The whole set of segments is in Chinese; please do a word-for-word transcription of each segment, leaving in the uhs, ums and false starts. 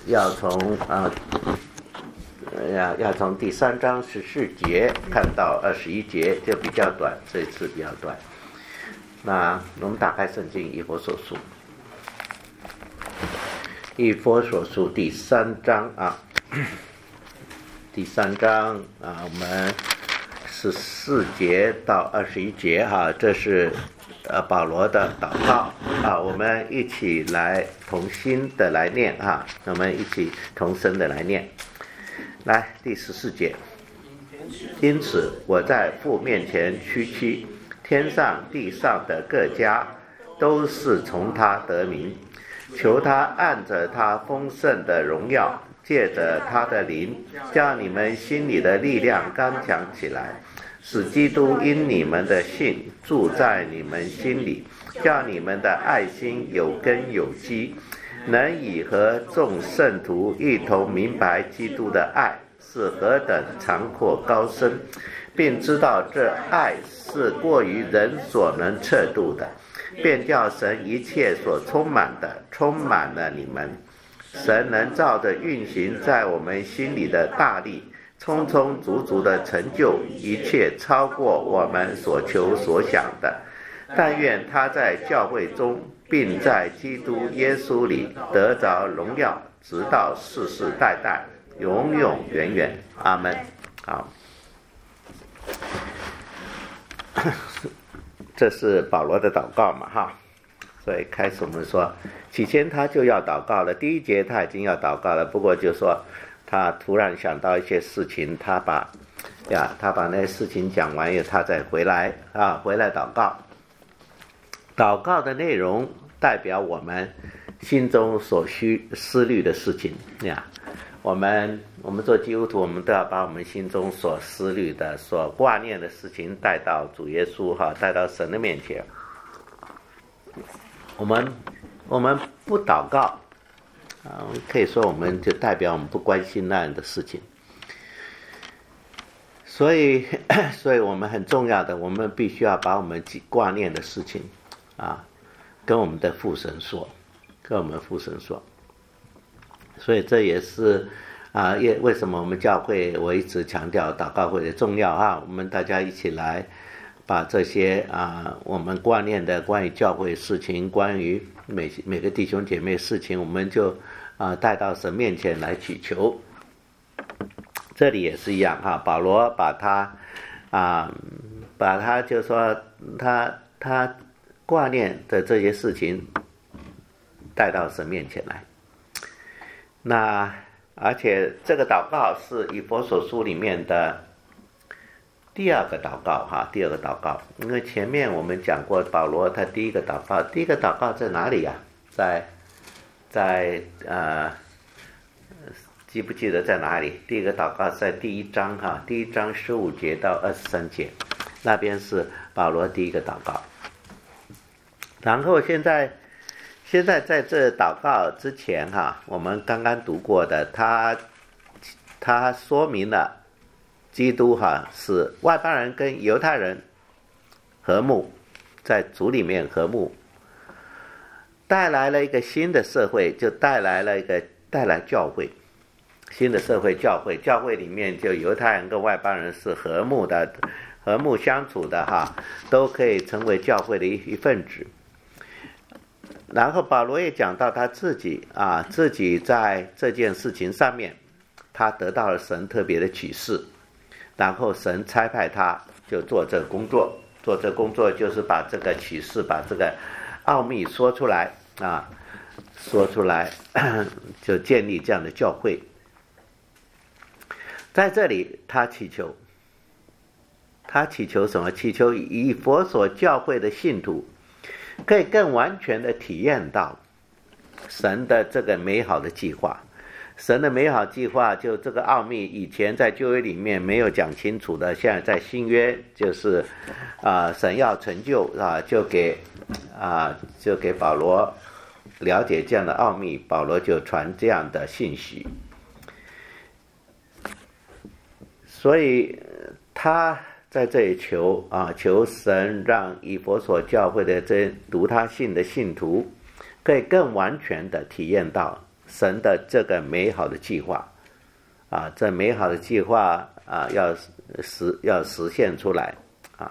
要从啊要要从第三章十四节看到二十一节，就比较短，这一次比较短。那我们打开圣经以弗所书，以弗所书第三章啊，第三章啊，我们十四节到二十一节哈、啊，这是呃保罗的祷告啊，我们一起来同心的来念哈、啊，我们一起同声的来念。来，第十四节，因此我在父面前屈膝，天上地上的各家都是从他得名，求他按着他丰盛的荣耀，借着他的灵，叫你们心里的力量刚强起来，使基督因你们的信住在你们心里，叫你们的爱心有根有基，能以和众圣徒一同明白基督的爱是何等长阔高深，并知道这爱是过于人所能测度的，便叫神一切所充满的充满了你们。神能照着运行在我们心里的大力，充充足足的成就一切超过我们所求所想的。但愿他在教会中并在基督耶稣里得着荣耀，直到世世代代永永远远。阿们。好，这是保罗的祷告嘛哈，所以开始我们说起先他就要祷告了，第一节他已经要祷告了，不过就说他突然想到一些事情，他把呀他把那些事情讲完以后，他再回来啊回来祷告。祷告的内容代表我们心中所需思虑的事情呀。我们我们做基督徒，我们都要把我们心中所思虑的、所挂念的事情带到主耶稣哈，带到神的面前。我们我们不祷告啊，可以说我们就代表我们不关心那样的事情。所以，所以我们很重要的，我们必须要把我们挂念的事情啊，跟我们的父神说，跟我们父神说。所以这也是啊，也为什么我们教会我一直强调祷告会的重要啊，我们大家一起来把这些啊我们挂念的关于教会事情，关于每每个弟兄姐妹事情，我们就啊带到神面前来祈求。这里也是一样哈，保罗把他啊把他就说他他挂念的这些事情带到神面前来。那而且这个祷告是以弗所书里面的第二个祷告哈，第二个祷告，因为前面我们讲过保罗他第一个祷告，第一个祷告在哪里呀、啊？在在呃记不记得在哪里？第一个祷告在第一章哈，第一章十五节到二十三节，那边是保罗第一个祷告。然后现在。现在在这祷告之前哈，我们刚刚读过的，他他说明了基督哈是外邦人跟犹太人和睦，在主里面和睦，带来了一个新的社会，就带来了一个带来教会，新的社会教会，教会里面就犹太人跟外邦人是和睦的，和睦相处的哈，都可以成为教会的一一份子。然后保罗也讲到他自己啊，自己在这件事情上面，他得到了神特别的启示，然后神差派他就做这个工作，做这个工作就是把这个启示，把这个奥秘说出来啊，说出来，就建立这样的教会。在这里他祈求，他祈求什么？祈求以佛所教会的信徒可以更完全的体验到神的这个美好的计划。神的美好计划，就这个奥秘以前在旧约里面没有讲清楚的，现在在新约就是啊、呃，神要成就啊，就给啊、呃、就给保罗了解这样的奥秘，保罗就传这样的信息。所以他在这里求啊，求神让以弗所教会的这读他信的信徒，可以更完全的体验到神的这个美好的计划啊，这美好的计划啊，要实要实现出来啊。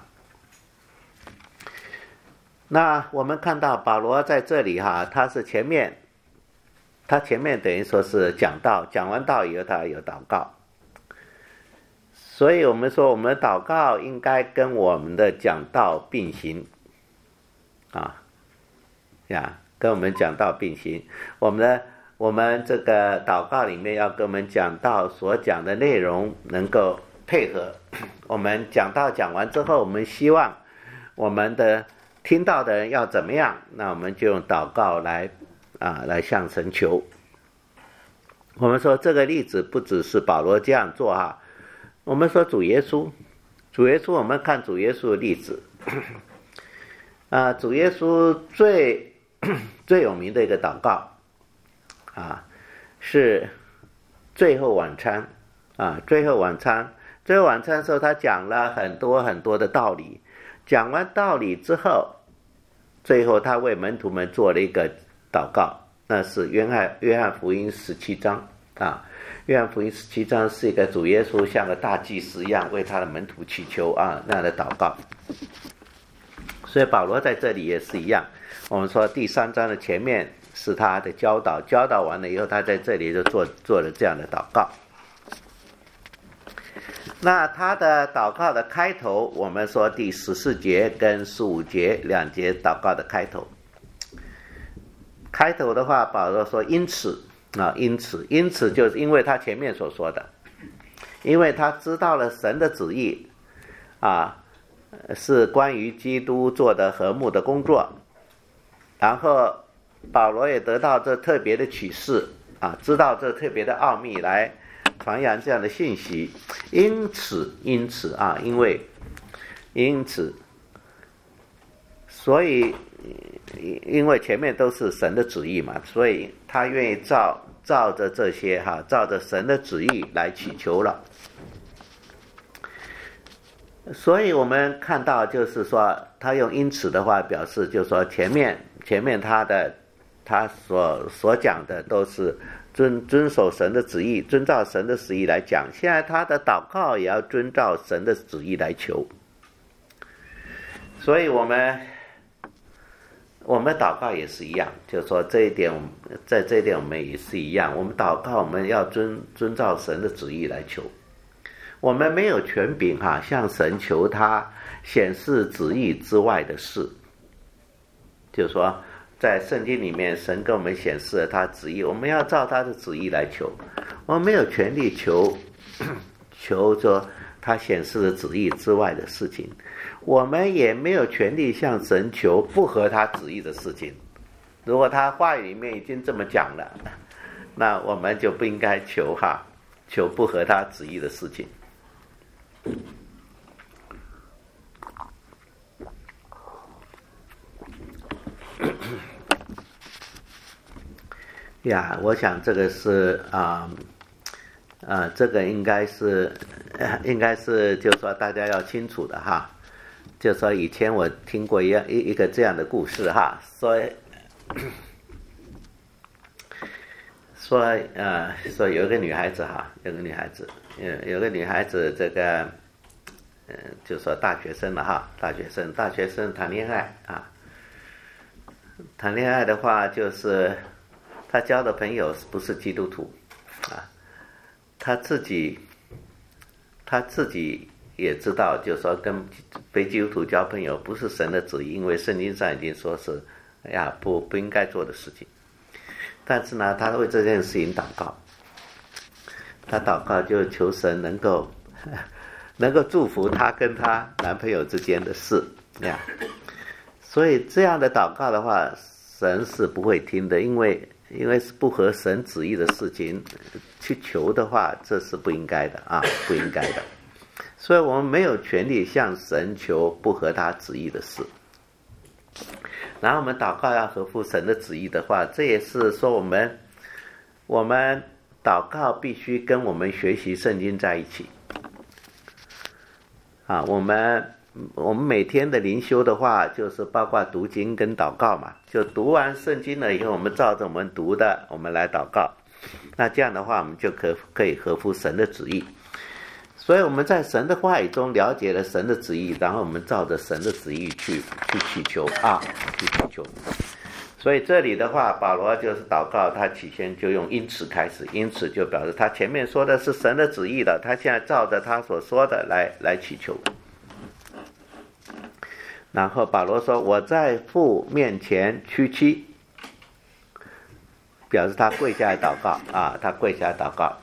那我们看到保罗在这里哈，他是前面，他前面等于说是讲道，讲完道以后他有祷告，所以我们说我们祷告应该跟我们的讲道并行啊呀，跟我们讲道并行。我们的我们这个祷告里面要跟我们讲道所讲的内容能够配合。我们讲道讲完之后，我们希望我们的听到的人要怎么样，那我们就用祷告来啊来向神求。我们说这个例子不只是保罗这样做哈，我们说主耶稣，主耶稣我们看主耶稣的例子啊，主耶稣最最有名的一个祷告啊，是最后晚餐啊，最后晚餐，最后晚餐的时候，他讲了很多很多的道理。讲完道理之后，最后他为门徒们做了一个祷告，那是约翰约翰福音十七章啊。约翰福音十七章是一个主耶稣像个大祭司一样为他的门徒祈求啊那样的祷告。所以保罗在这里也是一样，我们说第三章的前面是他的教导，教导完了以后，他在这里就做做了这样的祷告。那他的祷告的开头，我们说第十四节跟十五节两节祷告的开头。开头的话，保罗说因此啊，因此，因此就是因为他前面所说的，因为他知道了神的旨意啊，是关于基督做的和睦的工作，然后保罗也得到这特别的启示啊，知道这特别的奥秘来传扬这样的信息。因此因此啊，因为因此所以因为前面都是神的旨意嘛，所以他愿意照照着这些哈，照着神的旨意来祈求了。所以我们看到就是说，他用因此的话表示，就是说前面前面他的他所所讲的都是遵遵守神的旨意，遵照神的旨意来讲。现在他的祷告也要遵照神的旨意来求。所以我们我们祷告也是一样，就是说这一点，在这一点我们也是一样。我们祷告我们要遵遵照神的旨意来求。我们没有权柄哈，向神求他显示旨意之外的事。就是说在圣经里面，神跟我们显示了他旨意，我们要照他的旨意来求。我们没有权利求求说他显示的旨意之外的事情，我们也没有权利向神求不合他旨意的事情。如果他话语里面已经这么讲了，那我们就不应该求哈，求不合他旨意的事情。呀，我想这个是啊啊、呃，这个应该是应该是就是说大家要清楚的哈。就是说以前我听过一样一一个这样的故事哈，说说呃说有一个女孩子哈，有个女孩子，有有个女孩子这个呃就说大学生了哈，大学生大学生谈恋爱啊，谈恋爱的话就是她交的朋友不是基督徒啊，她自己她自己也知道，就是说跟非基督徒交朋友不是神的旨意，因为圣经上已经说是哎呀不不应该做的事情。但是呢，他为这件事情祷告，他祷告就求神能够能够祝福他跟他男朋友之间的事呀。所以这样的祷告的话，神是不会听的，因为因为是不合神旨意的事情，去求的话，这是不应该的啊，不应该的。所以我们没有权利向神求不合他旨意的事。然后我们祷告要合乎神的旨意的话，这也是说我们我们祷告必须跟我们学习圣经在一起啊。我们我们每天的灵修的话，就是包括读经跟祷告嘛。就读完圣经了以后，我们照着我们读的，我们来祷告。那这样的话，我们就可可以合乎神的旨意。所以我们在神的话语中了解了神的旨意，然后我们照着神的旨意去去祈求啊，去祈求。所以这里的话，保罗就是祷告，他起先就用因此开始，因此就表示他前面说的是神的旨意的，他现在照着他所说的来来祈求。然后保罗说：“我在父面前屈膝。”表示他跪下来祷告啊，他跪下来祷告。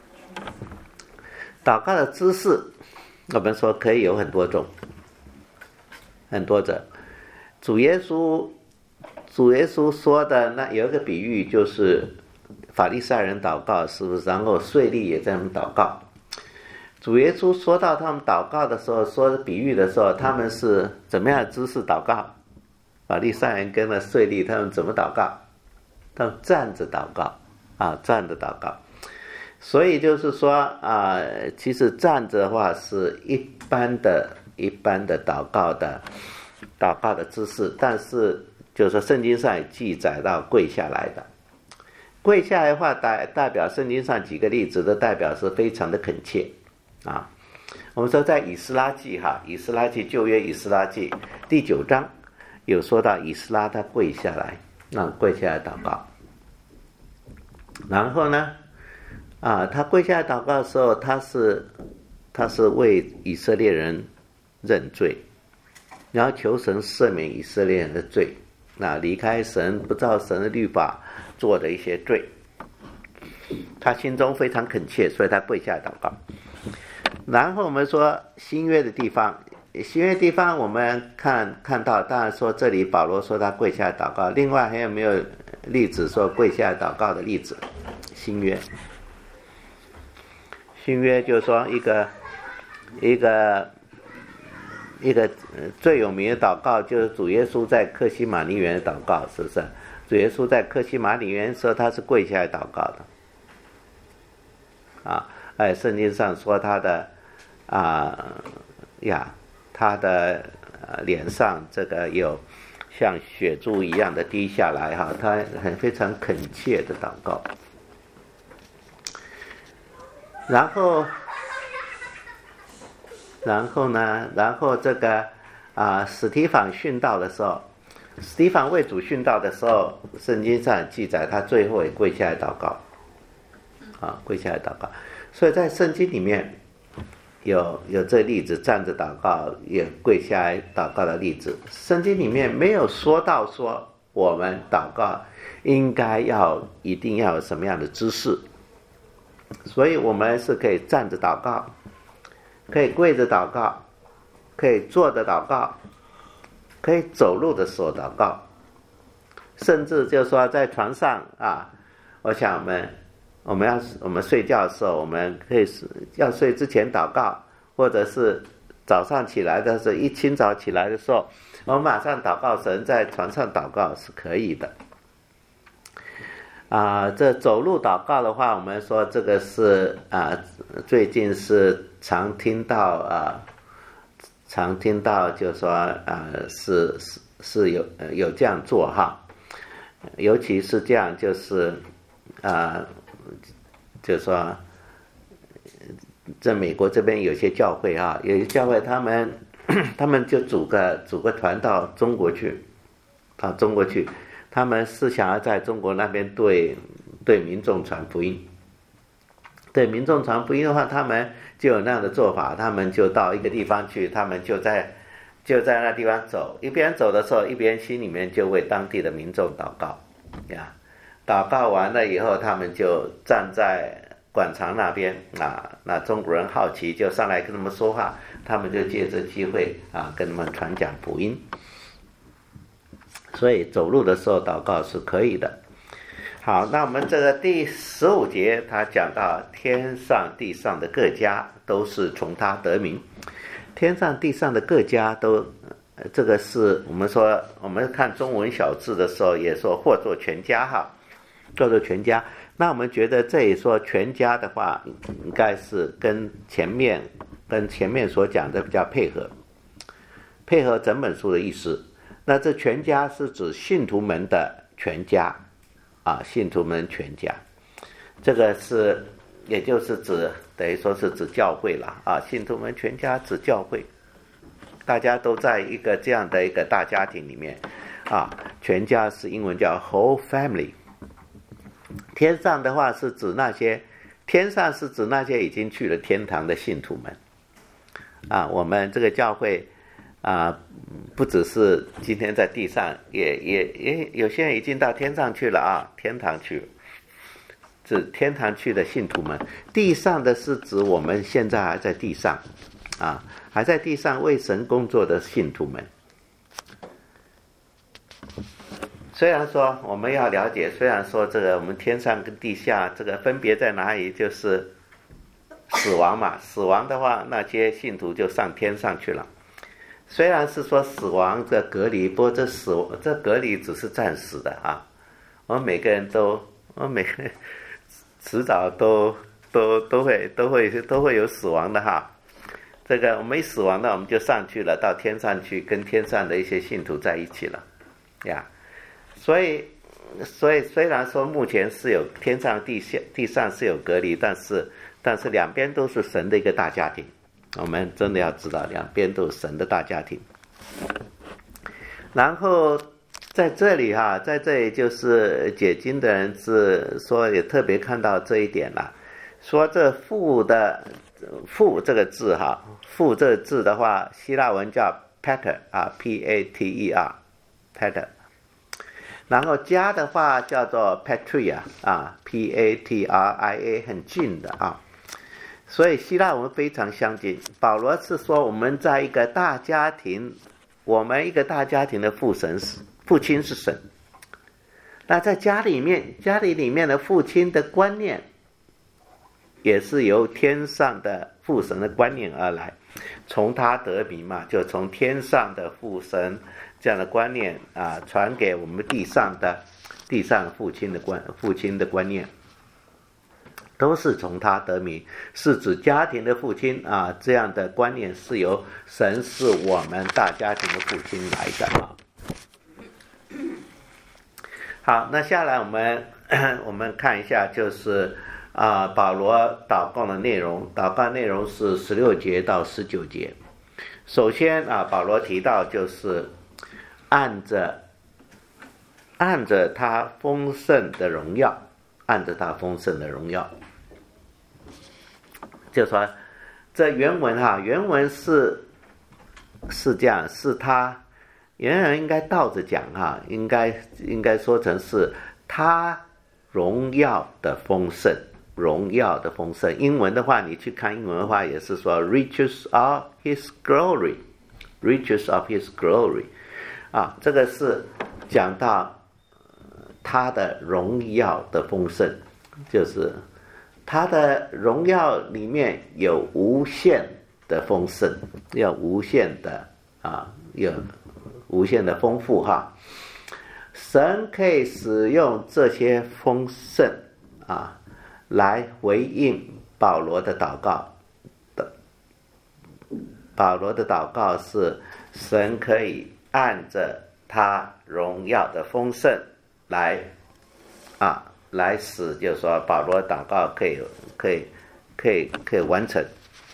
祷告的姿势，我们说可以有很多种，很多种。主耶稣，主耶稣说的那有一个比喻，就是法利赛人祷告，是不是？然后税吏也在那祷告。主耶稣说到他们祷告的时候，说比喻的时候，他们是怎么样的姿势祷告？法利赛人跟了税吏，他们怎么祷告？他们站着祷告啊，站着祷告。所以就是说啊，其实站着的话是一般的、一般的祷告的祷告的姿势，但是就是说圣经上也记载到跪下来的。跪下来的话，代代表圣经上几个例子都代表是非常的恳切啊。我们说在以斯拉记哈，以斯拉记旧约以斯拉记第九章有说到以斯拉他跪下来，让跪下来祷告。然后呢？啊，他跪下来祷告的时候，他是他是为以色列人认罪，然后求神赦免以色列人的罪，那离开神不照神的律法做的一些罪，他心中非常恳切，所以他跪下来祷告。然后我们说新约的地方，新约地方我们看看到，当然说这里保罗说他跪下来祷告，另外还有没有例子说跪下来祷告的例子？新约。新约就是说一个一个一个最有名的祷告，就是主耶稣在客西马尼园的祷告，是不是？主耶稣在客西马尼园的时候，他是跪下来祷告的啊。哎，圣经上说他的啊呀，他的脸上这个有像血珠一样的滴下来哈，他很非常恳切的祷告。然后，然后呢？然后这个啊，史提反殉道的时候，史提反为主殉道的时候，圣经上记载他最后也跪下来祷告，啊，跪下来祷告。所以在圣经里面有有这例子，站着祷告也跪下来祷告的例子。圣经里面没有说到说我们祷告应该要一定要有什么样的姿势。所以我们是可以站着祷告，可以跪着祷告，可以坐着祷告，可以走路的时候祷告，甚至就是说在床上啊，我想我们我们要我们睡觉的时候，我们可以要睡之前祷告，或者是早上起来的时候，一清早起来的时候，我们马上祷告神，在床上祷告是可以的。啊，这走路祷告的话，我们说这个是啊，最近是常听到啊，常听到就是说啊，是是是有有这样做哈，尤其是这样就是啊，就是说，在美国这边有些教会啊，有些教会他们他们就组个组个团到中国去，到中国去。他们是想要在中国那边对对民众传福音，对民众传福音的话，他们就有那样的做法，他们就到一个地方去，他们就在就在那地方走，一边走的时候，一边心里面就为当地的民众祷告呀。祷告完了以后，他们就站在广场那边啊，那中国人好奇就上来跟他们说话，他们就借这机会啊跟他们传讲福音。所以走路的时候祷告是可以的。好，那我们这个第十五节，他讲到天上地上的各家都是从他得名。天上地上的各家都，这个是我们说我们看中文小字的时候也说或作全家哈，或作全家。那我们觉得这里说全家的话，应该是跟前面跟前面所讲的比较配合。 配合整本书的意思。那这全家是指信徒们的全家啊，信徒们全家，这个是也就是指等于说是指教会了啊，信徒们全家指教会，大家都在一个这样的一个大家庭里面啊，全家是英文叫 whole family。天上的话是指那些，天上是指那些已经去了天堂的信徒们啊，我们这个教会啊，不只是今天在地上，也也也有些人已经到天上去了啊，天堂去了，指天堂去的信徒们。地上的是指我们现在还在地上啊，还在地上为神工作的信徒们。虽然说我们要了解，虽然说这个我们天上跟地下这个分别在哪里，就是死亡嘛，死亡的话，那些信徒就上天上去了。虽然是说死亡的隔离，不过这死这隔离只是暂时的啊。我们每个人都，我们每个人迟早都都都会都会都会有死亡的哈。这个我们一死亡了，我们就上去了，到天上去，跟天上的一些信徒在一起了，呀。所以，所以虽然说目前是有天上地下地上是有隔离，但是但是两边都是神的一个大家庭。我们真的要知道，两边都是神的大家庭。然后在这里哈，在这里就是解经的人是说也特别看到这一点了，说这父的父这个字哈，父这个字的话，希腊文叫 pater 啊 ，P A T E R pater， 然后家的话叫做 patria 啊 ，P A T R I A 很近的啊。所以希腊文非常相近。保罗是说我们在一个大家庭，我们一个大家庭的父神是父亲是神。那在家里面，家里里面的父亲的观念，也是由天上的父神的观念而来，从他得名嘛，就从天上的父神这样的观念啊，传给我们地上的地上父亲的观父亲的观念。都是从他得名，是指家庭的父亲啊，这样的观念是由神是我们大家庭的父亲来的啊。好，那下来我们我们看一下，就是啊，保罗祷告的内容，祷告内容是十六节到十九节。首先啊，保罗提到就是按着按着他丰盛的荣耀，按着他丰盛的荣耀。就说这原文哈，原文是是这样，是他原文应该倒着讲哈，应该应该说成是他荣耀的丰盛，荣耀的丰盛。英文的话，你去看英文的话，也是说 riches of his glory， riches of his glory， 啊，这个是讲到他的荣耀的丰盛，就是他的荣耀里面有无限的丰盛，有无限的啊，有无限的丰富哈。神可以使用这些丰盛啊，来回应保罗的祷告的。保罗的祷告是神可以按着他荣耀的丰盛来啊。来使，就是说保罗祷告可以可以可以可以完成。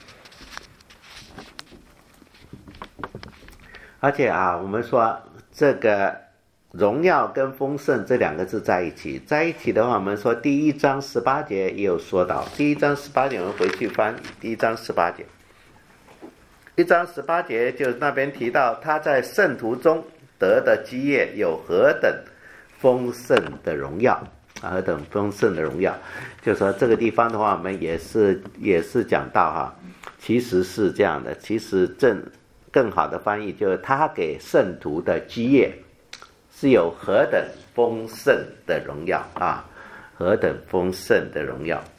而且啊，我们说这个荣耀跟丰盛这两个字在一起，在一起的话，我们说第一章十八节也有说到，第一章十八节我们回去翻第一章十八节，一章十八节就那边提到他在圣徒中得的基业有何等丰盛的荣耀。何等丰盛的荣耀，就说这个地方的话，我们也是也是讲到哈，其实是这样的，其实正更好的翻译就是他给圣徒的基业是有何等丰盛的荣耀啊，何等丰盛的荣耀。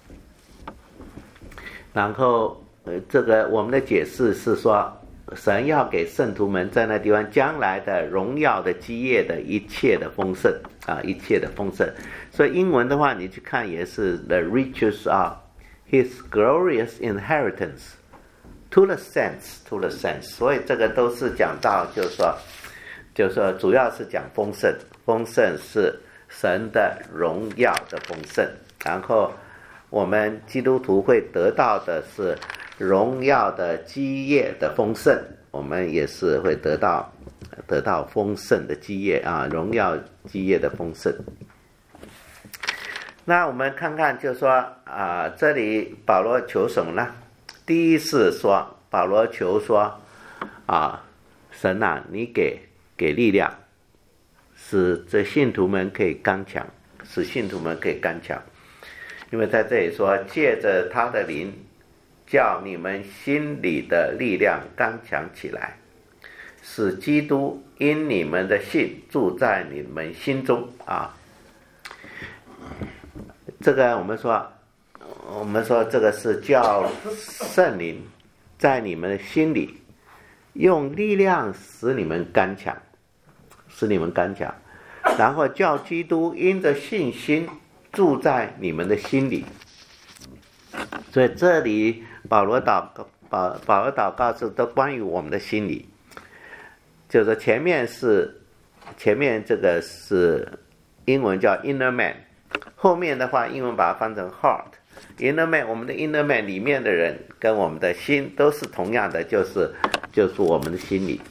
然后呃，这个我们的解释是说，神要给圣徒们在那地方将来的荣耀的基业的一切的丰盛啊，一切的丰盛。所以英文的话，你去看也是 the riches of his glorious inheritance to the sense to the sense， 所以这个都是讲到，就是说，就是说，主要是讲丰盛，丰盛是神的荣耀的丰盛，然后我们基督徒会得到的是荣耀的基业的丰盛，我们也是会得到得到丰盛的基业啊，荣耀基业的丰盛。那我们看看，就是说啊，这里保罗求什么呢？第一是说，保罗求说啊，神啊，你给给力量，使这信徒们可以刚强，使信徒们可以刚强。因为在这里说，借着他的灵，叫你们心里的力量刚强起来，使基督因你们的信住在你们心中啊。这个我们说，我们说这个是叫圣灵在你们的心里用力量使你们刚强，使你们刚强，然后叫基督因着信心住在你们的心里。所以这里保罗祷告，保保罗祷告是都关于我们的心理，就是前面是前面这个是英文叫 inner man， 后面的话英文把它翻成 heart。inner man， 我们的 inner man 里面的人跟我们的心都是同样的，就是就是我们的心理。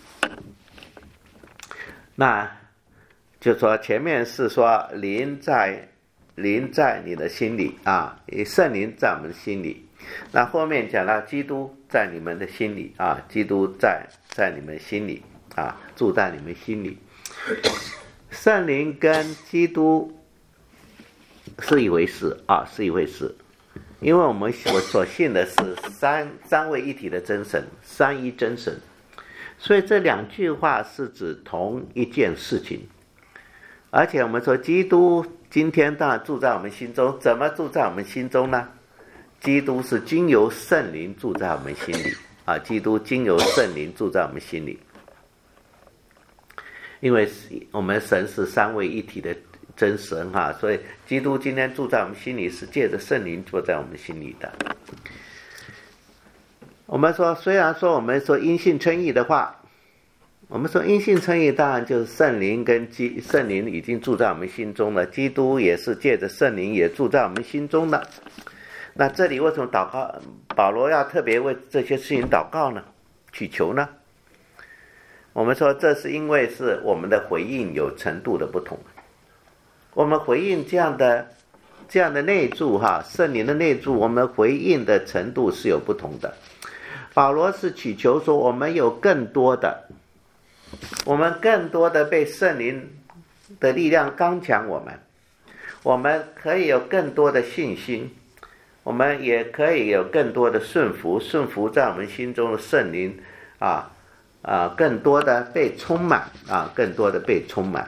那就说前面是说灵在灵在你的心里啊，圣灵在我们的心里。那后面讲到基督在你们的心里啊，基督在在你们心里啊，住在你们心里。圣灵跟基督是一回事啊，是一回事。因为我们我所信的是三三位一体的真神，三一真神，所以这两句话是指同一件事情。而且我们说基督今天当然住在我们心中，怎么住在我们心中呢？基督是经由圣灵住在我们心里啊，基督经由圣灵住在我们心里。因为我们神是三位一体的真神哈，所以基督今天住在我们心里是借着圣灵住在我们心里的。我们说虽然说我们说因信称义的话，我们说因信称义当然就是圣灵跟基圣灵已经住在我们心中了，基督也是借着圣灵也住在我们心中了。那这里为什么祷告保罗要特别为这些事情祷告呢？祈求呢？我们说这是因为是我们的回应有程度的不同，我们回应这样的这样的内住哈，圣灵的内住，我们回应的程度是有不同的。保罗是祈求说我们有更多的我们更多的被圣灵的力量刚强我们，我们可以有更多的信心，我们也可以有更多的顺服，顺服在我们心中的圣灵啊啊，更多的被充满啊，更多的被充满。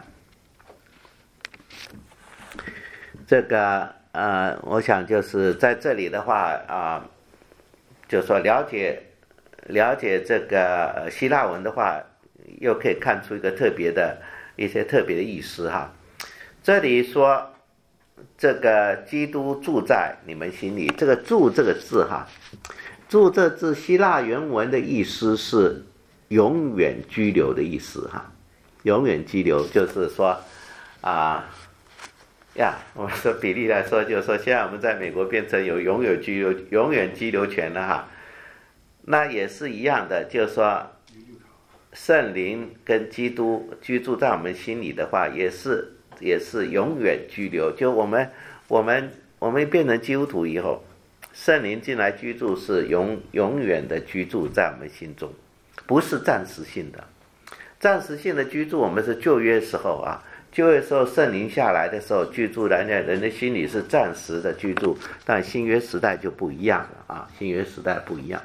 这个呃，我想就是在这里的话啊，就说了解了解这个希腊文的话，又可以看出一个特别的一些特别的意思哈。这里说这个基督住在你们心里，这个住这个字哈，住这字希腊原文的意思是永远居留的意思哈，永远居留就是说啊呀，我说比例来说，就是说现在我们在美国变成有永远居留永远居留权了哈，那也是一样的，就是说圣灵跟基督居住在我们心里的话，也是也是永远居留。就我们我们我们变成基督徒以后，圣灵进来居住是永永远的居住在我们心中，不是暂时性的。暂时性的居住，我们是旧约时候啊，旧约时候圣灵下来的时候居住人家人的心里是暂时的居住，但新约时代就不一样了啊，新约时代不一样。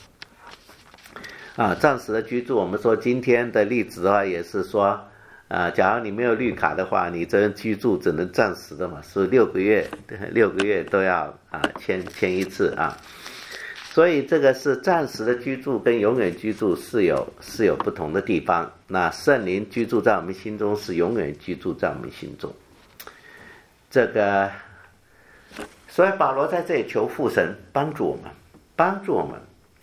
啊，暂时的居住，我们说今天的例子的话，也是说，啊，假如你没有绿卡的话，你这居住只能暂时的嘛，是六个月，六个月都要啊签签一次啊，所以这个是暂时的居住跟永远居住是有是有不同的地方。那圣灵居住在我们心中，是永远居住在我们心中。这个，所以保罗在这里求父神帮助我们，帮助我们。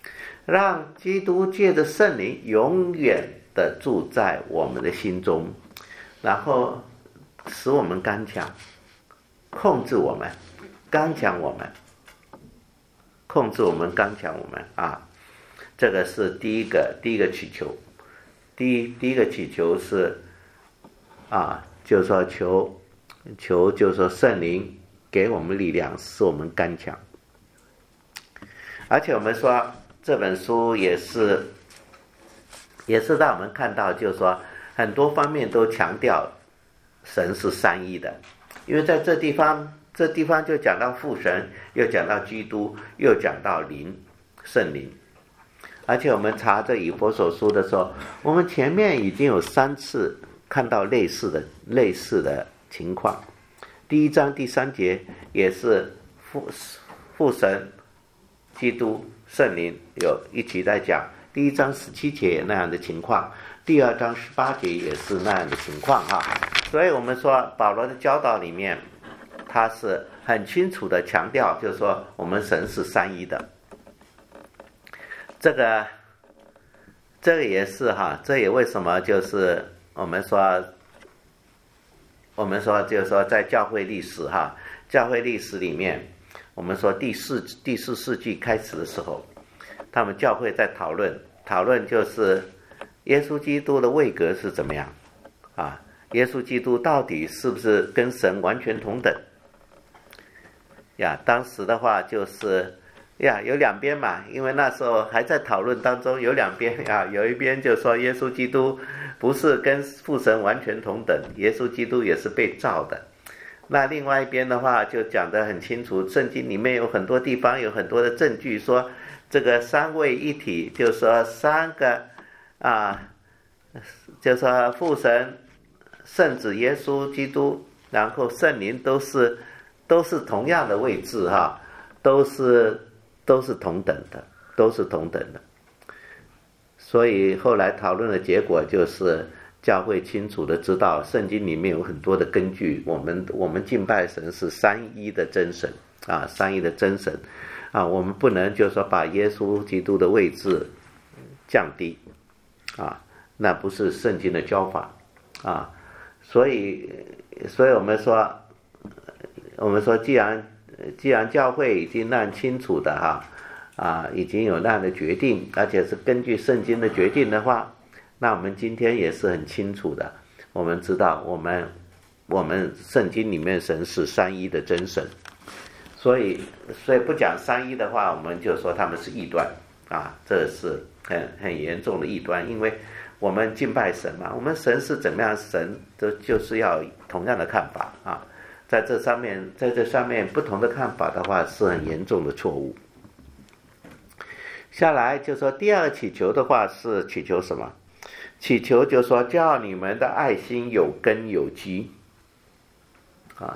让基督借着圣灵永远的住在我们的心中，然后使我们刚强，控制我们，刚强我们，控制我们，刚强我们啊！这个是第一个第一个祈求。第一第一个祈求是啊，就是说求求就是说圣灵给我们力量，使我们刚强。而且我们说这本书也是也是让我们看到，就是说很多方面都强调神是三一的，因为在这地方这地方就讲到父神，又讲到基督，又讲到灵，圣灵。而且我们查这以弗所书的时候，我们前面已经有三次看到类似的类似的情况。第一章第三节也是父父神、基督、圣灵有一起在讲。第一章十七节那样的情况，第二章十八节也是那样的情况哈。所以我们说保罗的教导里面，他是很清楚的强调，就是说我们神是三一的。这个这个也是哈，这也为什么就是我们说我们说就是说在教会历史哈，教会历史里面，我们说第四第四世纪开始的时候，他们教会在讨论讨论就是耶稣基督的位格是怎么样啊？耶稣基督到底是不是跟神完全同等呀？当时的话就是呀，有两边嘛，因为那时候还在讨论当中，有两边啊，有一边就说耶稣基督不是跟父神完全同等，耶稣基督也是被造的。那另外一边的话就讲得很清楚，圣经里面有很多地方有很多的证据说这个三位一体，就是说三个啊，就是说父神、圣子耶稣基督，然后圣灵都是都是同样的位置哈，都是都是同等的，都是同等的。所以后来讨论的结果就是教会清楚的知道圣经里面有很多的根据，我们我们敬拜神是三一的真神啊，三一的真神啊，我们不能就是说把耶稣基督的位置降低啊，那不是圣经的教法啊。所以所以我们说我们说既然既然教会已经那样清楚的哈啊，已经有那样的决定，而且是根据圣经的决定的话，那我们今天也是很清楚的，我们知道我们我们圣经里面神是三一的真神，所以所以不讲三一的话，我们就说他们是异端啊，这是很很严重的异端，因为我们敬拜神嘛，我们神是怎么样，神都就是要同样的看法啊，在这上面在这上面不同的看法的话，是很严重的错误。下来就说第二个祈求的话是祈求什么？祈求就说叫你们的爱心有根有基啊。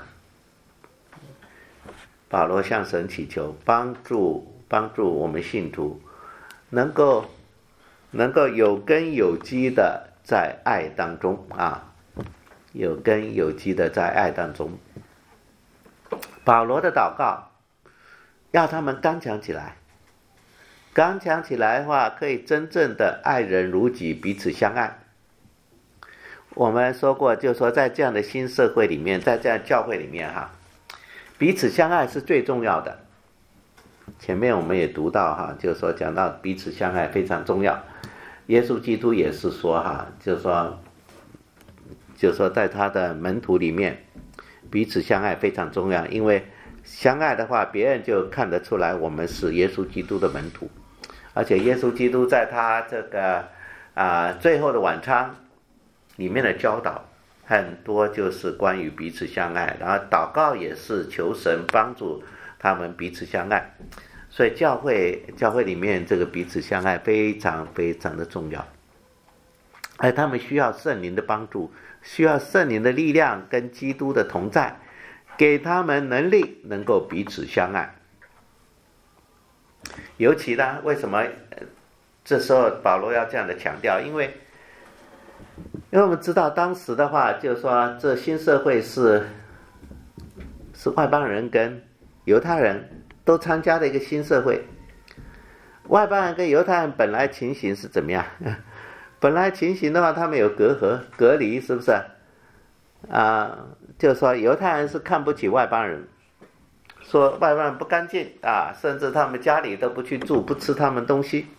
保罗向神祈求帮助帮助我们信徒能够能够有根有基的在爱当中啊，有根有基的在爱当中。保罗的祷告要他们刚强起来，刚强起来的话，可以真正的爱人如己，彼此相爱。我们说过，就是说在这样的新社会里面，在这样教会里面哈，彼此相爱是最重要的。前面我们也读到哈，就是说讲到彼此相爱非常重要。耶稣基督也是说哈，就是说就是说在他的门徒里面，彼此相爱非常重要，因为相爱的话，别人就看得出来我们是耶稣基督的门徒。而且耶稣基督在他这个啊、呃、最后的晚餐里面的教导很多就是关于彼此相爱，然后祷告也是求神帮助他们彼此相爱。所以教会教会里面这个彼此相爱非常非常的重要，而他们需要圣灵的帮助，需要圣灵的力量跟基督的同在，给他们能力能够彼此相爱。尤其呢，为什么这时候保罗要这样的强调？因为因为我们知道当时的话，就是说这新社会是是外邦人跟犹太人都参加的一个新社会， 外邦人跟犹太人本来情形是怎么样？本来情形的话，他们有隔阂、隔离，是不是？啊，就是说犹太人是看不起外邦人，说外邦人不干净啊，甚至他们家里都不去住，不吃他们东西。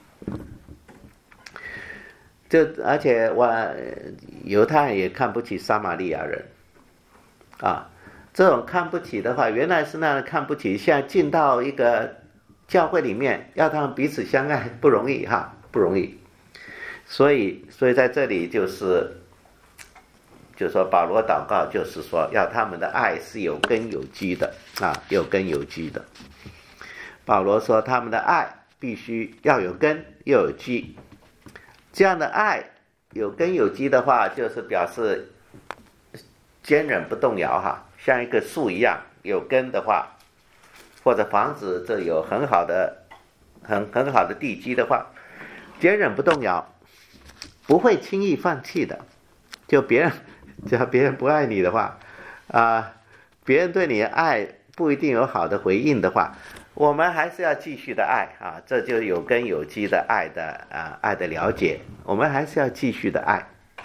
就而且外犹太人也看不起撒玛利亚人，啊，这种看不起的话，原来是那样的看不起，现在进到一个教会里面，要他们彼此相爱不容易哈，不容易。所以，所以在这里就是，就说保罗祷告，就是说要他们的爱是有根有基的啊，有根有基的。保罗说他们的爱必须要有根又有基，这样的爱有根有基的话，就是表示坚韧不动摇哈，像一个树一样有根的话，或者房子这有很好的、很很好的地基的话，坚韧不动摇。不会轻易放弃的，就别人，只要别人不爱你的话，啊、呃，别人对你的爱不一定有好的回应的话，我们还是要继续的爱啊，这就有根有基的爱的啊、呃，爱的了解，我们还是要继续的爱。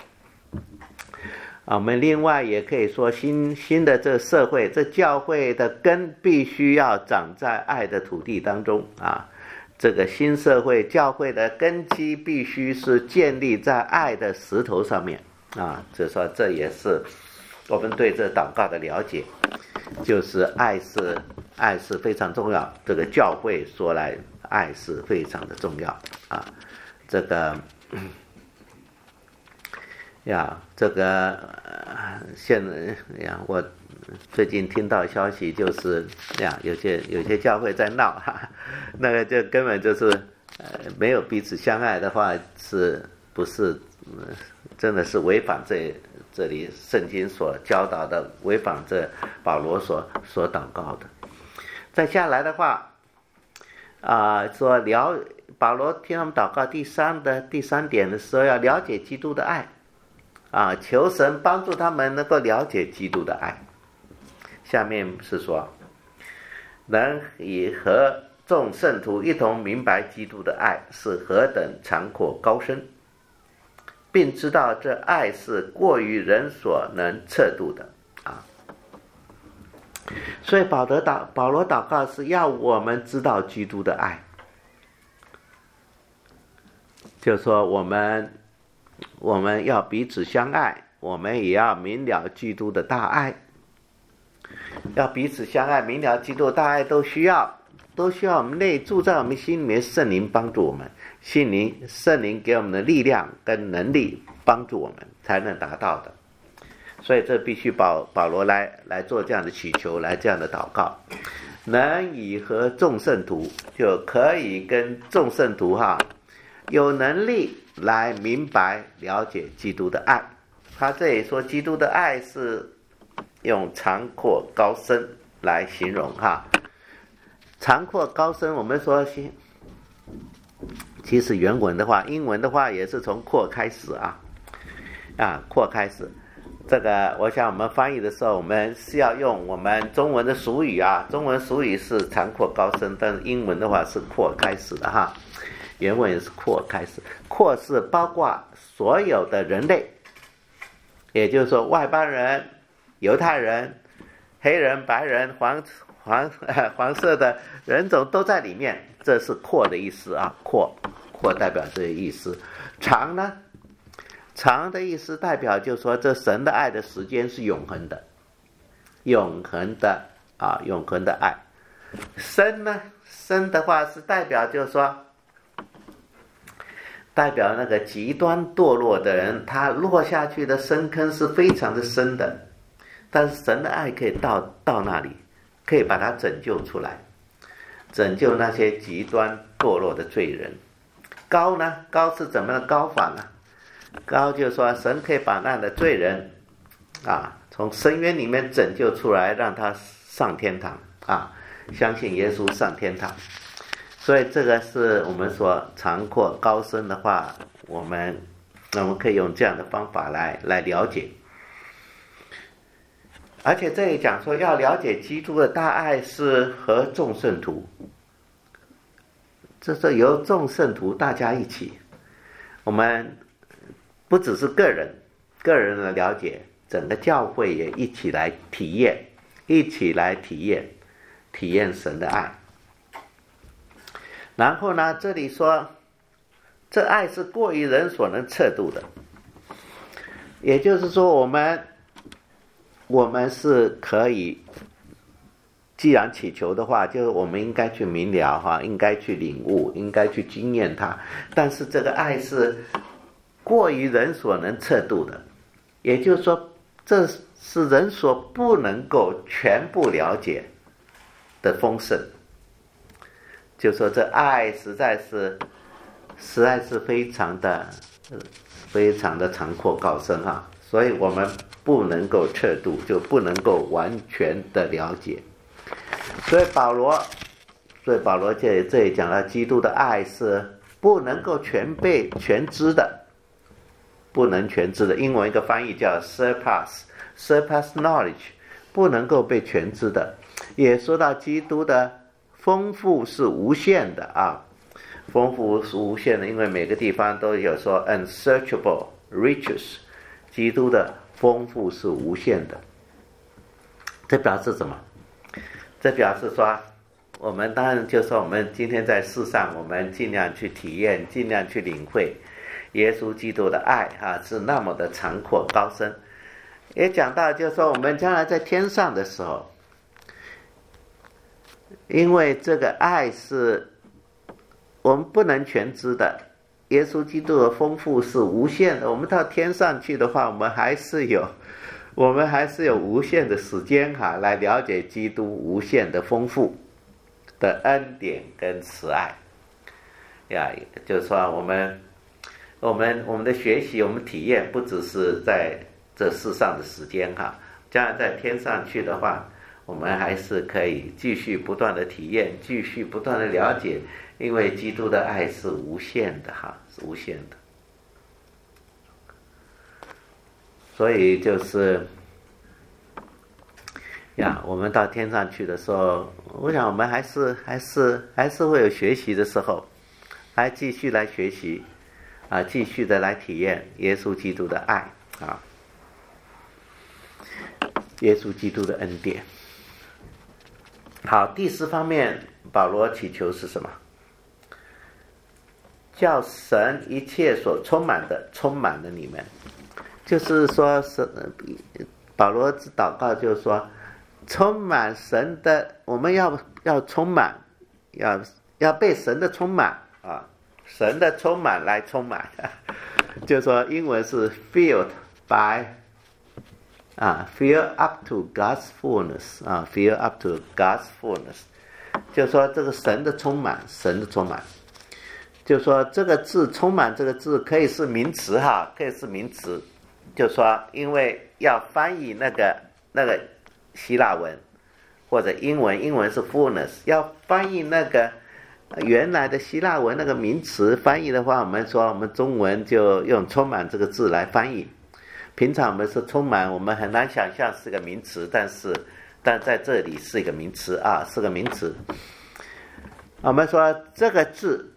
啊，我们另外也可以说新新的这社会，这教会的根必须要长在爱的土地当中啊。这个新社会教会的根基必须是建立在爱的石头上面啊，就是说这也是我们对这祷告的了解，就是爱是爱是非常重要，这个教会说来爱是非常的重要啊，这个呀这个、呃、现在呀我最近听到消息，就是呀，有些有些教会在闹哈，那个就根本就是呃没有彼此相爱的话，是不是、呃、真的是违反这这里圣经所教导的，违反这保罗所所祷告的。再下来的话啊、呃，说了保罗听他们祷告第三的第三点的时候，要了解基督的爱啊，求神帮助他们能够了解基督的爱。下面是说，能以和众圣徒一同明白基督的爱是何等长阔高深，并知道这爱是过于人所能测度的啊。所以保罗祷保罗祷告是要我们知道基督的爱，就说我们我们要彼此相爱，我们也要明了基督的大爱。要彼此相爱，明了基督大爱，都需要都需要我们内住在我们心里面圣灵帮助我们，心灵圣灵给我们的力量跟能力帮助我们才能达到的。所以这必须保保罗来来做这样的祈求，来这样的祷告，能以和众圣徒，就可以跟众圣徒哈有能力来明白了解基督的爱。他这里说基督的爱是用长阔高深来形容哈，长阔高深，我们说其实原文的话，英文的话也是从阔开始啊，啊阔开始。这个我想我们翻译的时候，我们是要用我们中文的俗语啊，中文俗语是长阔高深，但是英文的话是阔开始的哈，原文也是阔开始，阔是包括所有的人类，也就是说外邦人、犹太人、黑人、白人、黄黄黄色的人种都在里面，这是阔的意思啊，阔阔代表这个意思。长呢，长的意思代表就是说这神的爱的时间是永恒的，永恒的啊，永恒的爱。深呢，深的话是代表就是说代表那个极端堕落的人，他落下去的深坑是非常的深的，但是神的爱可以到到那里，可以把他拯救出来，拯救那些极端堕落的罪人。高呢，高是怎么的高法呢？高就是说神可以把那样的罪人啊从深渊里面拯救出来，让他上天堂啊，相信耶稣上天堂。所以这个是我们说长阔高深的话，我们我们可以用这样的方法来来了解。而且这里讲说要了解基督的大爱是和众圣徒， 这是由众圣徒大家一起，我们不只是个人个人的了解，整个教会也一起来体验，一起来体验体验神的爱。然后呢，这里说这爱是过于人所能测度的，也就是说我们我们是可以，既然祈求的话，就是我们应该去明了哈，应该去领悟，应该去经验它。但是这个爱是过于人所能测度的，也就是说这是人所不能够全部了解的丰盛。就说这爱实在是实在是非常的非常的长阔高深啊，所以我们不能够测度，就不能够完全的了解。所以保罗所以保罗这里这里讲到基督的爱是不能够全被全知的，不能全知的，英文一个翻译叫 surpass surpass knowledge， 不能够被全知的。也说到基督的丰富是无限的啊，丰富是无限的，因为每个地方都有说 unsearchable riches， 基督的丰富是无限的。这表示什么？这表示说我们当然就说我们今天在世上，我们尽量去体验，尽量去领会耶稣基督的爱啊，是那么的长阔高深。也讲到就是说我们将来在天上的时候，因为这个爱是我们不能全知的，耶稣基督的丰富是无限的。我们到天上去的话，我们还是有我们还是有无限的时间哈，来了解基督无限的丰富的恩典跟慈爱呀。就是说我们我们我们的学习，我们体验不只是在这世上的时间哈，将来在天上去的话，我们还是可以继续不断的体验，继续不断的了解，因为基督的爱是无限的哈，是无限的。所以就是呀，我们到天上去的时候，我想我们还是还是还是会有学习的时候，还继续来学习啊，继续的来体验耶稣基督的爱啊，耶稣基督的恩典。好，第四方面，保罗祈求是什么？叫神一切所充满的充满了你们。就是说神保罗祷告就是说充满神的，我们要要充满，要要被神的充满啊，神的充满来充满。就是说英文是 filled by 啊 fill up to God's fullness 啊 fill up to God's fullness， 就是说这个神的充满，神的充满。就是说这个字充满这个字可以是名词哈，可以是名词。就是说因为要翻译那个那个希腊文或者英文，英文是 fullness， 要翻译那个原来的希腊文那个名词翻译的话，我们说我们中文就用充满这个字来翻译。平常我们是充满，我们很难想象是个名词，但是但在这里是一个名词啊，是个名词。我们说这个字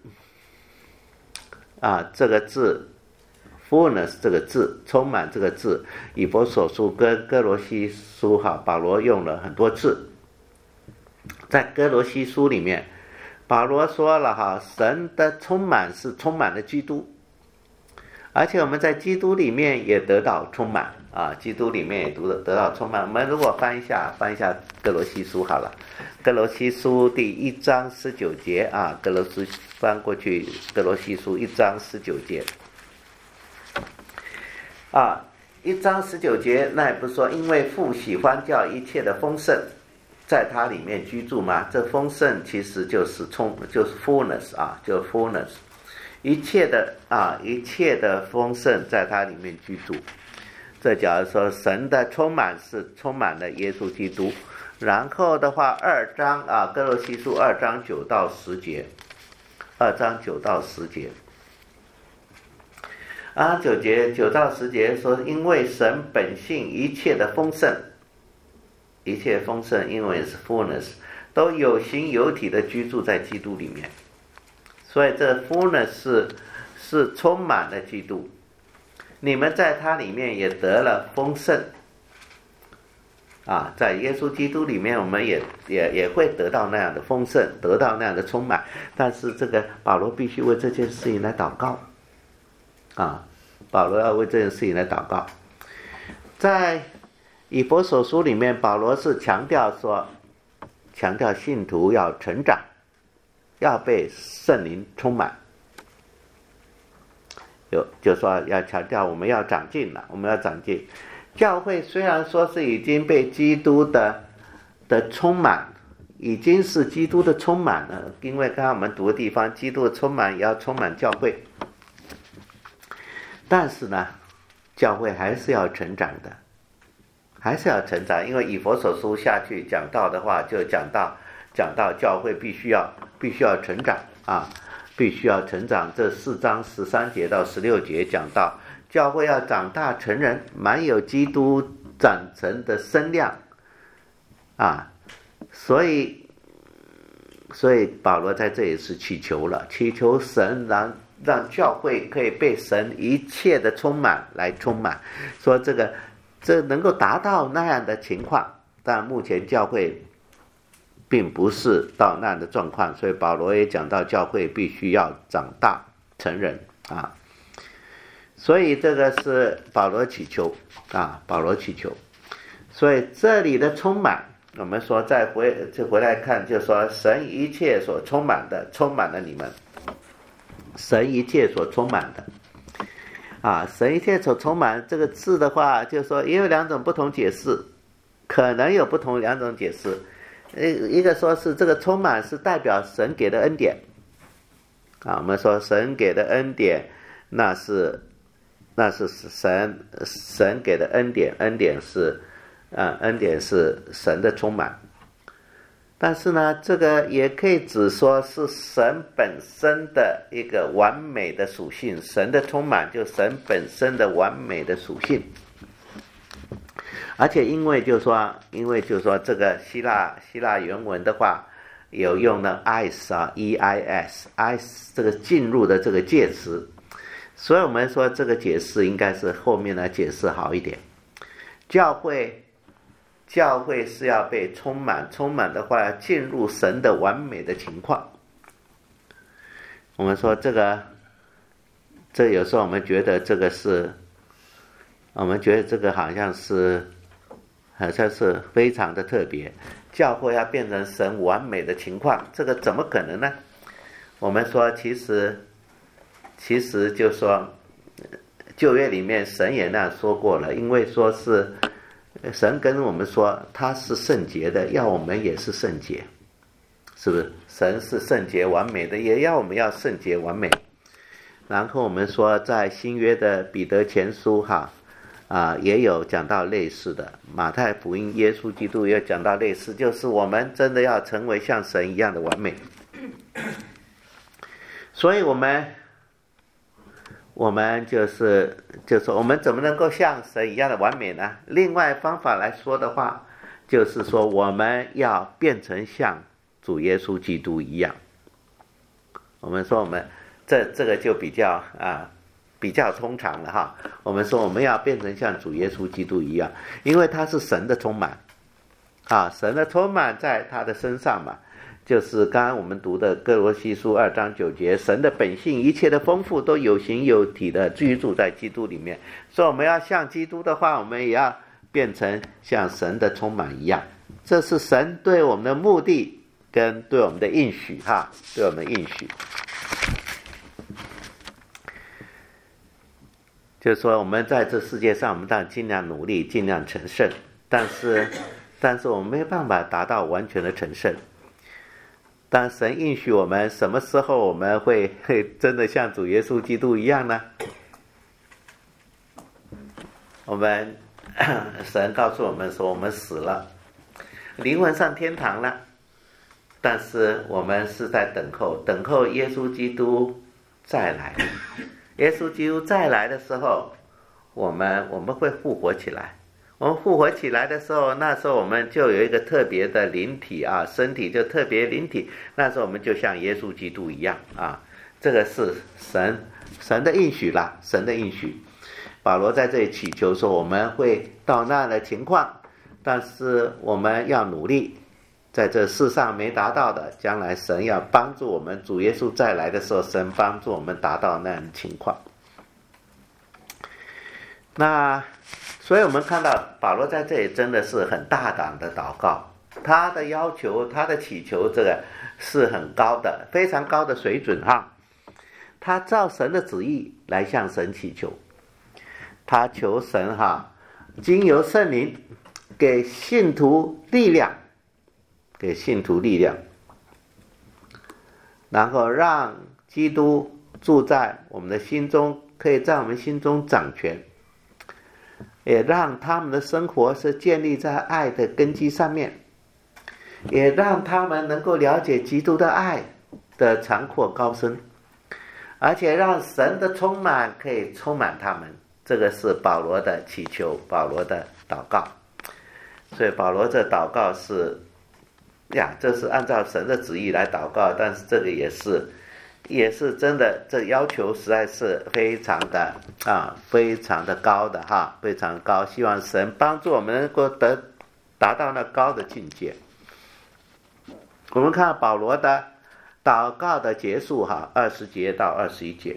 啊，这个字 fullness 这个字，充满这个字，以弗所书跟哥罗西书哈，保罗用了很多字。在哥罗西书里面，保罗说了哈，神的充满是充满了基督，而且我们在基督里面也得到充满啊，基督里面也得得到充满。我们如果翻一下翻一下哥罗西书好了，哥罗西书第一章十九节啊，哥罗西翻过去，哥罗西书一章十九节啊，一章十九节，那也不是说因为父喜欢叫一切的丰盛在他里面居住吗？这丰盛其实就是充，就是 fullness 啊，就是 fullness， 一切的啊，一切的丰盛在他里面居住。这假如说神的充满是充满了耶稣基督。然后的话，二章啊，哥罗西书二章九到十节，二章九到十节。啊，九节九到十节说，因为神本性一切的丰盛，一切丰盛，因为是 fullness， 都有形有体的居住在基督里面。 所以这夫呢是是充满了基督，你们在他里面也得了丰盛啊，在耶稣基督里面，我们也也也会得到那样的丰盛，得到那样的充满。但是这个保罗必须为这件事情来祷告啊，保罗要为这件事情来祷告。在以弗所书里面，保罗是强调说，强调信徒要成长，要被圣灵充满，有就说要强调我们要长进了，我们要长进。教会虽然说是已经被基督的的充满，已经是基督的充满了，因为刚刚我们读的地方，基督的充满也要充满教会，但是呢，教会还是要成长的，还是要成长，因为以弗所书下去讲到的话，就讲到讲到教会必须要必须要成长啊，必须要成长。这四章十三节到十六节讲到。教会要长大成人，满有基督长成的身量啊，所以所以保罗在这里是祈求了，祈求神让让教会可以被神一切的充满来充满，说这个这能够达到那样的情况，但目前教会并不是到那样的状况，所以保罗也讲到教会必须要长大成人啊。所以这个是保罗祈求啊，保罗祈求。所以这里的充满，我们说再回就回来看，就说神一切所充满的，充满了你们。神一切所充满的，啊，神一切所充满这个字的话，就是说也有两种不同解释，可能有不同两种解释。一个说是这个充满是代表神给的恩典，啊，我们说神给的恩典，那是。那是神神给的恩典，恩典是，呃，恩典是神的充满。但是呢，这个也可以只说是神本身的一个完美的属性，神的充满就神本身的完美的属性。而且因为就说，因为就说这个希腊希腊原文的话，有用了 eis 啊 ，e i s eis 这个进入的这个介词。所以我们说这个解释应该是后面来解释好一点。教会教会是要被充满，充满的话要进入神的完美的情况。我们说这个这有时候我们觉得这个是我们觉得这个好像是好像是非常的特别，教会要变成神完美的情况，这个怎么可能呢？我们说其实其实就说旧约里面神也那样说过了，因为说是神跟我们说他是圣洁的，要我们也是圣洁，是不是？神是圣洁完美的，也要我们要圣洁完美。然后我们说在新约的彼得前书哈啊也有讲到类似的，马太福音耶稣基督也有讲到类似，就是我们真的要成为像神一样的完美。所以我们我们就是就是我们怎么能够像神一样的完美呢？另外方法来说的话，就是说我们要变成像主耶稣基督一样。我们说我们这这个就比较啊比较通常了哈。我们说我们要变成像主耶稣基督一样，因为他是神的充满啊，神的充满在他的身上嘛。就是刚刚我们读的哥罗西书二章九节，神的本性一切的丰富都有形有体的居住在基督里面。所以我们要像基督的话，我们也要变成像神的充满一样。这是神对我们的目的跟对我们的应许哈，对我们的应许。就是说我们在这世界上，我们当然尽量努力，尽量成圣，但是但是我们没有办法达到完全的成圣。但神应许我们什么时候我们会会真的像主耶稣基督一样呢？我们神告诉我们说我们死了，灵魂上天堂了，但是我们是在等候等候耶稣基督再来。耶稣基督再来的时候，我们我们会复活起来。我们复活起来的时候，那时候我们就有一个特别的灵体啊，身体就特别灵体，那时候我们就像耶稣基督一样啊， 这个是神神的应许啦，神的应许。保罗在这里祈求说，我们会到那样的情况，但是我们要努力，在这世上没达到的，将来神要帮助我们，主耶稣再来的时候，神帮助我们达到那样的情况。那所以我们看到保罗在这里真的是很大胆的祷告，他的要求，他的祈求，这个是很高的，非常高的水准哈。他照神的旨意来向神祈求，他求神哈，经由圣灵给信徒力量，给信徒力量，然后让基督住在我们的心中，可以在我们心中掌权，也让他们的生活是建立在爱的根基上面，也让他们能够了解基督的爱的长阔高深，而且让神的充满可以充满他们。这个是保罗的祈求，保罗的祷告。所以保罗这祷告是呀，这是按照神的旨意来祷告，但是这个也是也是真的，这要求实在是非常的啊，非常的高的哈，非常高。希望神帮助我们能够得达到那高的境界。我们看保罗的祷告的结束哈，二十节到二十一节。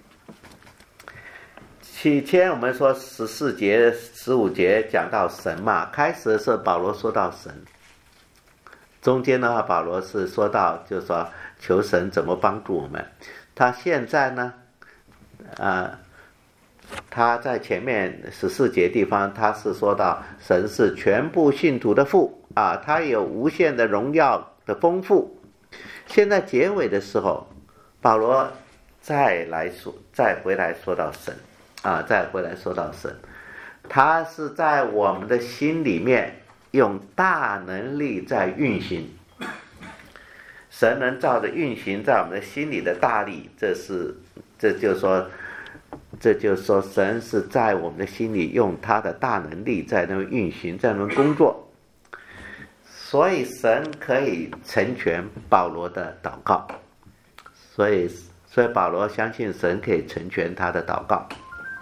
起先我们说十四节、十五节讲到神嘛，开始的时候保罗说到神，中间的话保罗是说到，就是说求神怎么帮助我们。他现在呢，呃，他在前面十四节地方，他是说到神是全部信徒的父啊，他有无限的荣耀的丰富。现在结尾的时候，保罗再来说，再回来说到神啊，再回来说到神，他是在我们的心里面用大能力在运行，神能照着运行在我们的心里的大力，这是这就是说，这就是说神是在我们的心里用他的大能力在那运行，在那工作，所以神可以成全保罗的祷告，所以所以保罗相信神可以成全他的祷告。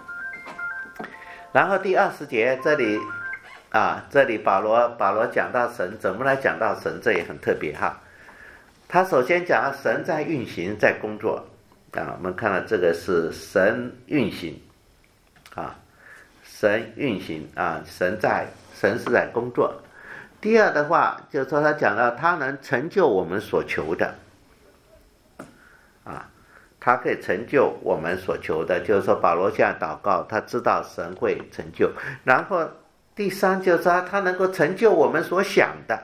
然后第二十节这里啊，这里保罗保罗讲到神，怎么来讲到神，这也很特别哈。他首先讲到神在运行，在工作啊，我们看到这个是神运行啊，神运行啊，神在神是在工作。第二的话就是说他讲到他能成就我们所求的啊，他可以成就我们所求的，就是说保罗现在祷告，他知道神会成就。然后第三就是说他能够成就我们所想的，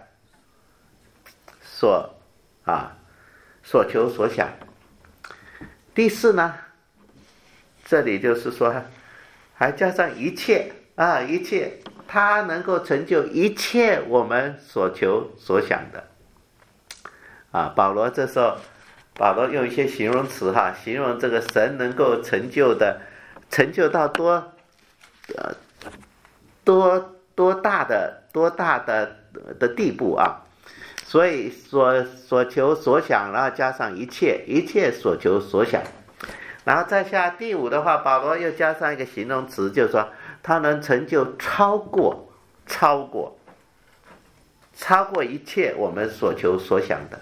所啊所求所想。第四呢，这里就是说还加上一切啊，一切他能够成就一切我们所求所想的啊。保罗这时候保罗用一些形容词哈，形容这个神能够成就的，成就到多呃多多大的多大的的地步啊。所以所所求所想，然后加上一切一切所求所想，然后再下第五的话，保罗又加上一个形容词，就是说他能成就超过超过超过一切我们所求所想的。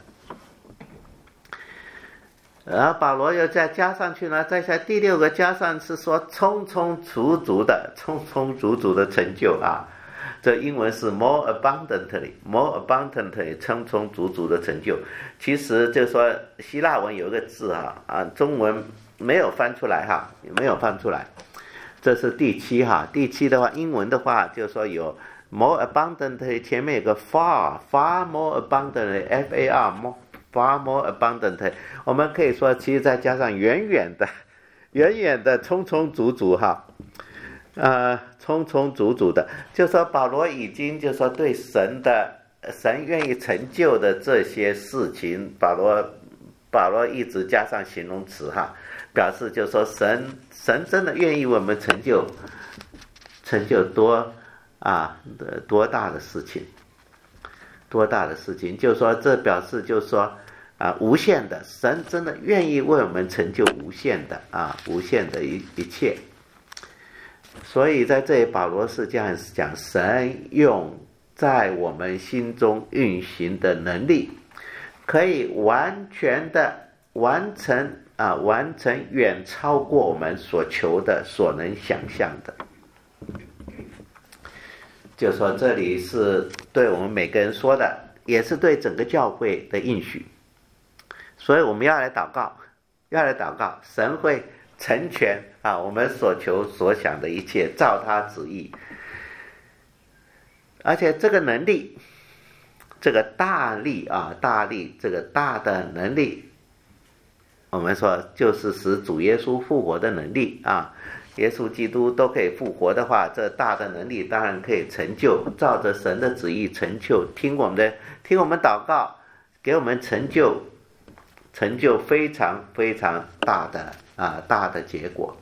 然后保罗又再加上去呢，再下第六个加上是说充充足足的充充足足的成就啊，这英文是 more abundantly more abundantly 充充足足的成就。其实就是说希腊文有一个字哈啊，中文没有翻出来哈，没有翻出来。这是第七哈，第七的话英文的话就是说有 more abundantly 前面有个 far far more abundantly F A R more far more abundantly， 我们可以说其实再加上远远的远远的充充足足哈，呃充充足足的，就说保罗已经就说对神的神愿意成就的这些事情，保罗保罗一直加上形容词哈，表示就说神神真的愿意我们成就成就多啊多大的事情，多大的事情，就是说这表示就是说啊无限的，神真的愿意为我们成就无限的啊无限的一一切。所以在这里保罗是这样讲，神用在我们心中运行的能力，可以完全的完成啊完成远超过我们所求的所能想象的。就说这里是对我们每个人说的，也是对整个教会的应许。所以我们要来祷告，要来祷告，神会成全啊我们所求所想的一切，照他旨意。而且这个能力，这个大力啊大力这个大的能力，我们说就是使主耶稣复活的能力啊。耶稣基督都可以复活的话，这大的能力当然可以成就，照着神的旨意成就，听我们的听我们祷告，给我们成就成就非常非常大的啊大的结果。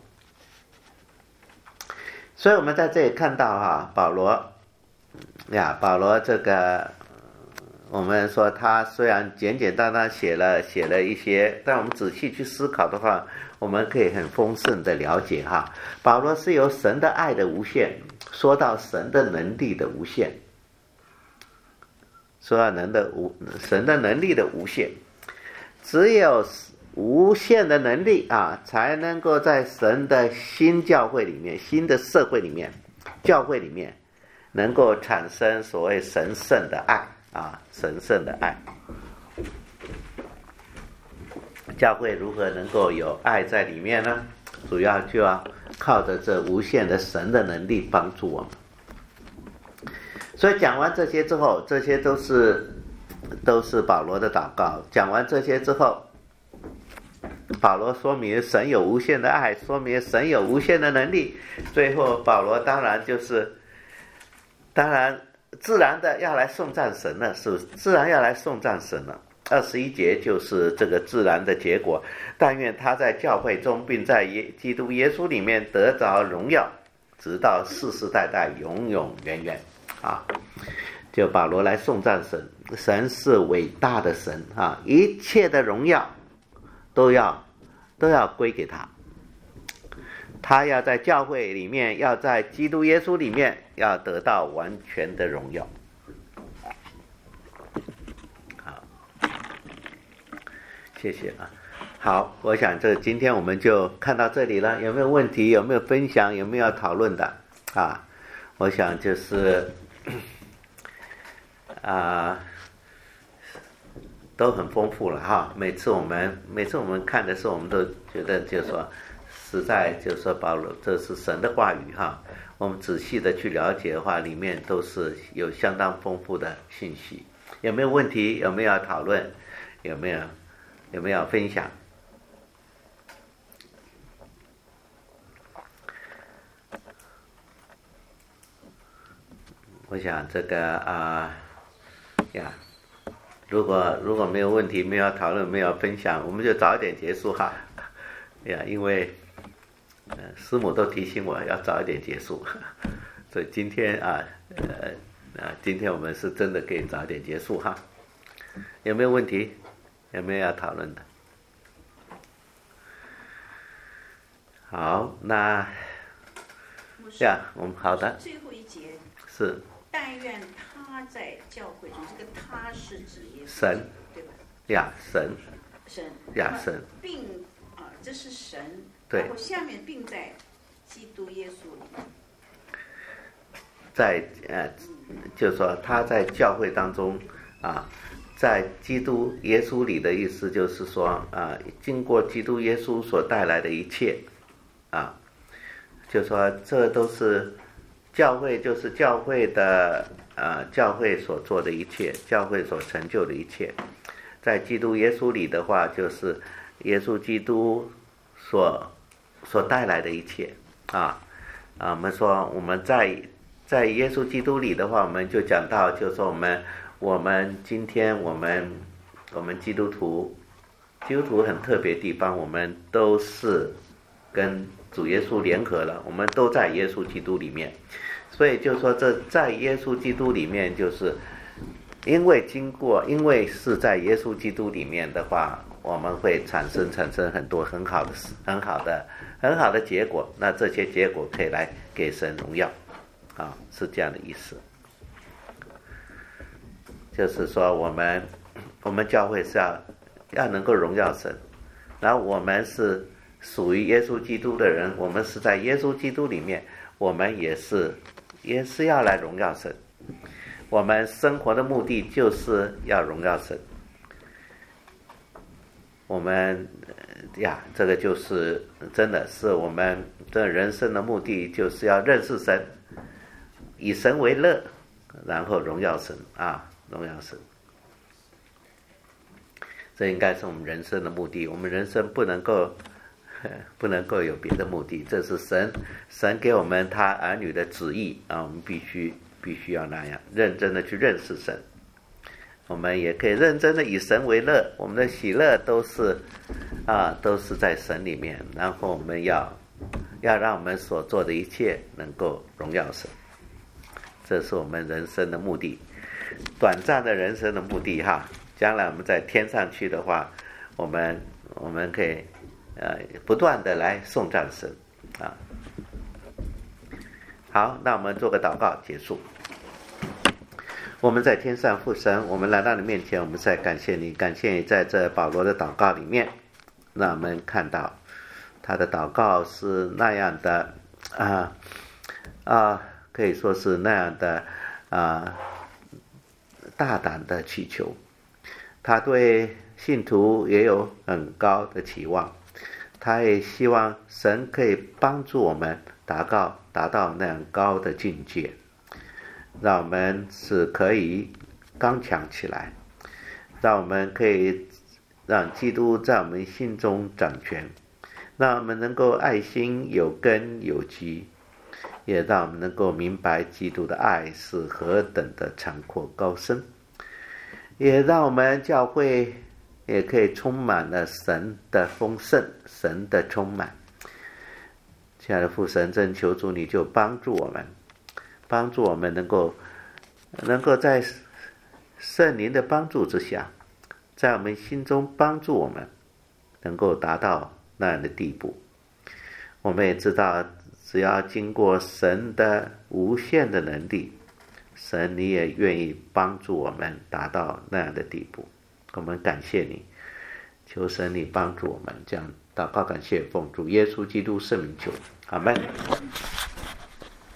所以我们在这里看到啊，保罗呀，保罗这个我们说他虽然简简单单写了写了一些，但我们仔细去思考的话，我们可以很丰盛的了解哈，保罗是由神的爱的无限说到神的能力的无限，说到人的无神的能力的无限，只有无限的能力啊，才能够在神的新教会里面、新的社会里面、教会里面，能够产生所谓神圣的爱啊，神圣的爱。教会如何能够有爱在里面呢？主要就要靠着这无限的神的能力帮助我们。所以讲完这些之后，这些都是都是保罗的祷告。讲完这些之后，保罗说明神有无限的爱，说明神有无限的能力。最后保罗当然就是当然自然的要来颂赞神了，是不是？自然要来颂赞神了。二十一节就是这个自然的结果，但愿他在教会中并在耶基督耶稣里面得着荣耀，直到世世代代永永远远啊！就保罗来颂赞神，神是伟大的神啊，一切的荣耀都要都要归给他，他要在教会里面，要在基督耶稣里面，要得到完全的荣耀。谢谢啊，好，我想这今天我们就看到这里了。有没有问题？有没有分享？有没有要讨论的？啊，我想就是啊，都很丰富了哈。每次我们每次我们看的时候，我们都觉得就是说，实在就是说保罗这是神的话语哈。我们仔细的去了解的话，里面都是有相当丰富的信息。有没有问题？有没有要讨论？有没有？有没有分享？我想这个啊呀，如果如果没有问题，没有讨论，没有分享，我们就早一点结束哈。呀，因为呃师母都提醒我要早一点结束，所以今天啊呃啊今天我们是真的可以早一点结束哈。有没有问题？有没有要讨论的？好，那这样我们好的。 最后一节是。 但愿他在教会中，这个他是指耶稣， 神， 对吧？ 呀，神。 神。 呀，神。 并啊，这是神。 对。 然后下面并在基督耶稣里面。 在呃，就是说他在教会当中啊。在基督耶稣里的意思就是说啊，经过基督耶稣所带来的一切啊，就说这都是教会，就是教会的啊，教会所做的一切，教会所成就的一切，在基督耶稣里的话，就是耶稣基督所所带来的一切啊啊，我们说我们在在耶稣基督里的话，我们就讲到，就是说我们。我们今天我们我们基督徒基督徒很特别的地方，我们都是跟主耶稣联合了，我们都在耶稣基督里面，所以就说这在耶稣基督里面，就是因为经过，因为是在耶稣基督里面的话，我们会产生产生很多很好的事，很好的很好的结果。那这些结果可以来给神荣耀，啊，是这样的意思。就是说，我们我们教会是要要能够荣耀神，然后我们是属于耶稣基督的人，我们是在耶稣基督里面，我们也是也是要来荣耀神。我们生活的目的就是要荣耀神。我们呀，这个就是真的是我们这人生的目的，就是要认识神，以神为乐，然后荣耀神啊，荣耀神。这应该是我们人生的目的。我们人生不能够不能够有别的目的，这是神神给我们他儿女的旨意啊，我们必须必须要那样认真的去认识神。我们也可以认真的以神为乐，我们的喜乐都是啊都是在神里面，然后我们要要让我们所做的一切能够荣耀神，这是我们人生的目的，短暂的人生的目的哈。将来我们在天上去的话，我们我们可以呃不断的来颂赞神啊。好，那我们做个祷告结束。我们在天上父神，我们来到你面前，我们再感谢你，感谢你在这保罗的祷告里面，让我们看到他的祷告是那样的啊啊，可以说是那样的啊大胆的祈求。他对信徒也有很高的期望，他也希望神可以帮助我们达到达到那样高的境界，让我们是可以刚强起来，让我们可以让基督在我们心中掌权，让我们能够爱心有根有基，也让我们能够明白基督的爱是何等的长阔高深，也让我们教会也可以充满了神的丰盛，神的充满。亲爱的父神，真求主你就帮助我们，帮助我们能够能够在圣灵的帮助之下，在我们心中帮助我们能够达到那样的地步。我们也知道，只要经过神的无限的能力，神你也愿意帮助我们达到那样的地步。我们感谢你，求神你帮助我们，这样祷告感谢奉主耶稣基督圣名求，阿们。